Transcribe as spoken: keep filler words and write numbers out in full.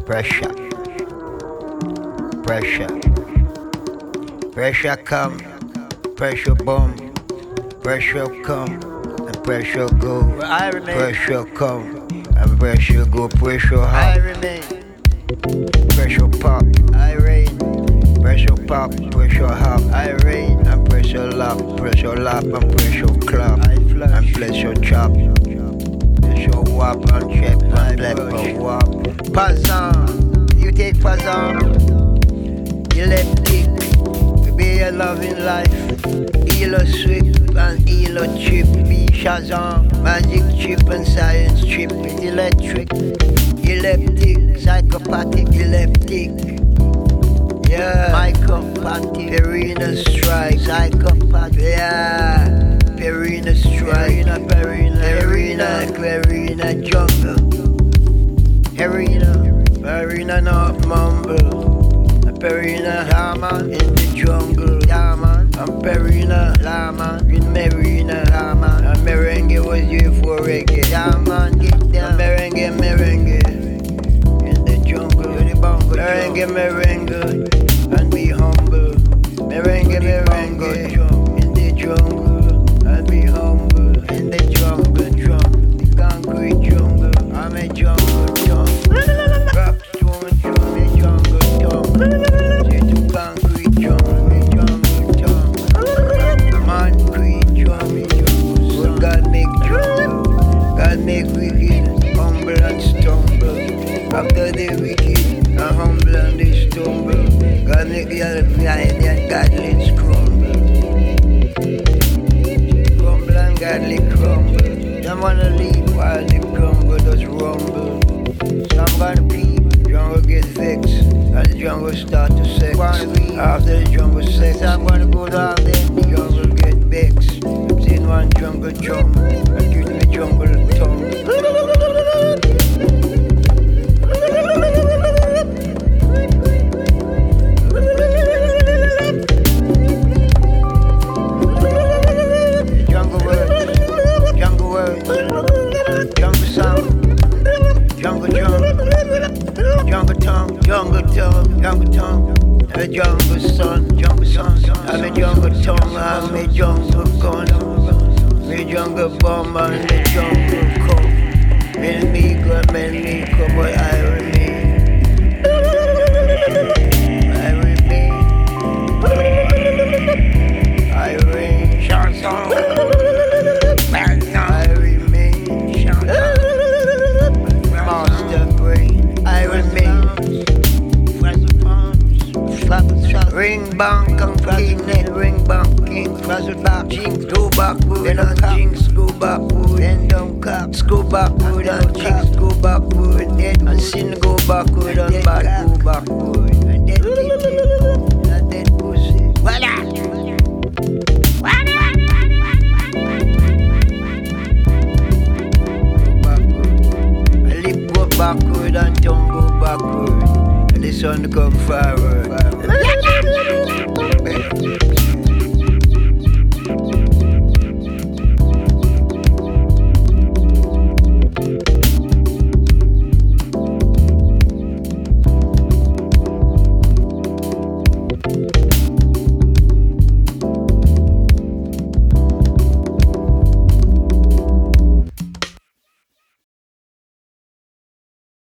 Pressure, pressure, pressure come, pressure bomb, pressure come, and pressure go. I remain. Pressure come, and pressure go. Pressure I hot, remain. pressure pop, I reign. pressure pop, pressure hop, I reign. and pressure lap, pressure lap, and pressure clap, I flush. and pressure chop, pressure whop, and chip, I and let push. go whop. Pazan, you take Pazan, you let dick, be a loving life, heal a swift and heal a chip, be Shazam, magic chip and science chip, it's electric, epileptic, psychopathic, epileptic, yeah, psychopathic, Perina strike, psychopathic, yeah, Perina strike, Perina, Perina, Perina, Perina jungle. Perina, Perina not mumble. Perina Lama in the jungle, Lama. I'm Perina Lama in Marina, Lama. And merengue was here for reggae, Lama. Get down, merengue, merengue in the jungle, in the bongo, merengue, merengue, and be humble. Merengue, merengue in the jungle, and be humble in the jungle, jungle, the concrete jungle. I'm a jungle, jungle. Rock stone, jungle, a jungle, jungle. It's a concrete jungle, a jungle, jungle. Man create jungle, jungle. But God make jungle. God make wicked, humble and stumble. After the wicked, and humble and they stumble. God make the other blind and godly crumble. Crumble and godly crumble. Some wanna leave while the crumble does rumble. Some gonna peep, jungle get vexed, and the jungle start to sex. After the jungle sex, I'm gonna go down there, the jungle get vexed. I'm seeing one jungle jump, and give me jungle tongue. Jungle words, jungle words, jungle sound, jungle drum, jungle tongue, jungle tongue, jungle tongue. I'm a jungle son, jungle son. I'm a jungle tongue, I'm a jungle gun. I'm a jungle bomb, I'm a jungle coat. Men me good, men me come, but I remain. I remain. I reign. Chanson. I remain. Chanson. Master brain. I remain. Ring bang, kang king, ring bang, king, frazzle back, jinx, go backward, then on jinx, go backward, then down cap, go backward, and jinx, go backward, then and sin, go backward, and bad, go backward, and then titty, and then pussy, voila, voila, go backward, and lip go backward, and tongue go backward, and the sun come forward.